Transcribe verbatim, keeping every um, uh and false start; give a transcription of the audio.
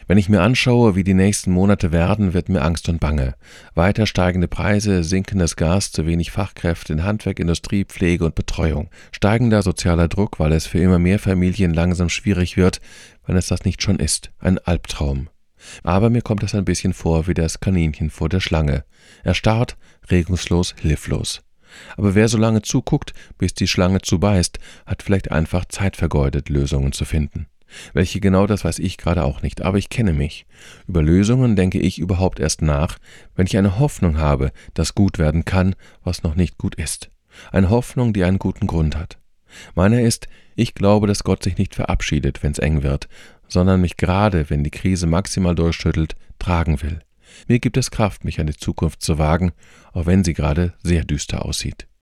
Wenn ich mir anschaue, wie die nächsten Monate werden, wird mir Angst und Bange. Weiter steigende Preise, sinkendes Gas, zu wenig Fachkräfte in Handwerk, Industrie, Pflege und Betreuung. Steigender sozialer Druck, weil es für immer mehr Familien langsam schwierig wird, wenn es das nicht schon ist. Ein Albtraum. Aber mir kommt es ein bisschen vor wie das Kaninchen vor der Schlange. Erstarrt, regungslos, hilflos. Aber wer so lange zuguckt, bis die Schlange zubeißt, hat vielleicht einfach Zeit vergeudet, Lösungen zu finden. Welche genau, das weiß ich gerade auch nicht, aber ich kenne mich. Über Lösungen denke ich überhaupt erst nach, wenn ich eine Hoffnung habe, dass gut werden kann, was noch nicht gut ist. Eine Hoffnung, die einen guten Grund hat. Meiner ist, ich glaube, dass Gott sich nicht verabschiedet, wenn es eng wird, sondern mich gerade, wenn die Krise maximal durchschüttelt, tragen will. Mir gibt es Kraft, mich an die Zukunft zu wagen, auch wenn sie gerade sehr düster aussieht.